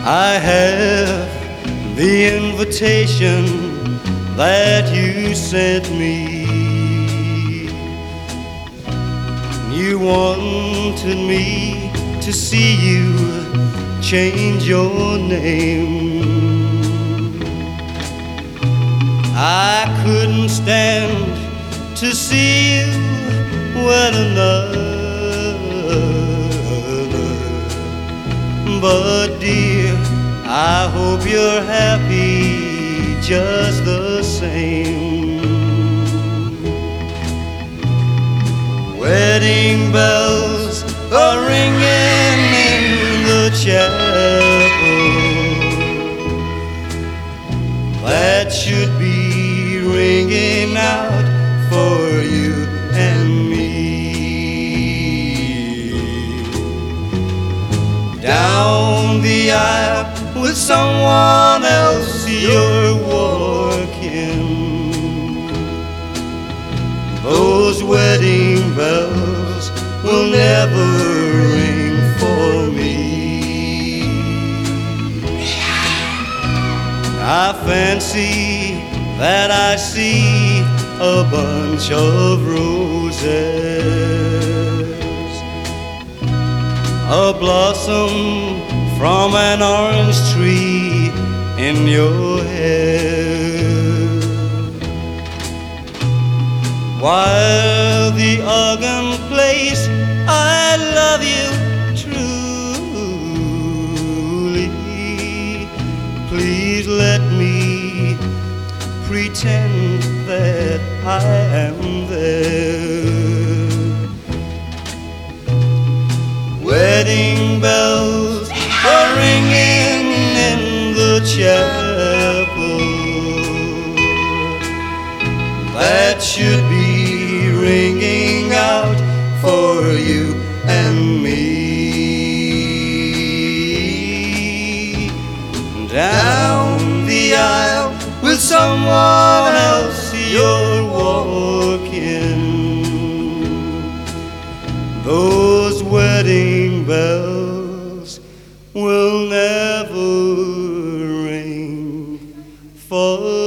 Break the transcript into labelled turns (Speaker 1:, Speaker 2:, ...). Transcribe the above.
Speaker 1: I have the invitation that you sent me. You wanted me to see you change your name. I couldn't stand to see you wed another, but dear, I hope you're happy just the same. Wedding bells are ringing in the chapel. That should be ringing out for you and me. Down the aisle with someone else you're walking. Those wedding bells will never ring for me. I fancy that I see a bunch of roses, a blossom from an orange tree in your hair, while the organ plays I love you truly. Please let me pretend that I am there. Wedding bells are ringing in the chapel. That should be ringing out for you and me. Down the aisle with someone else you're walking. Those wedding bells will never ring for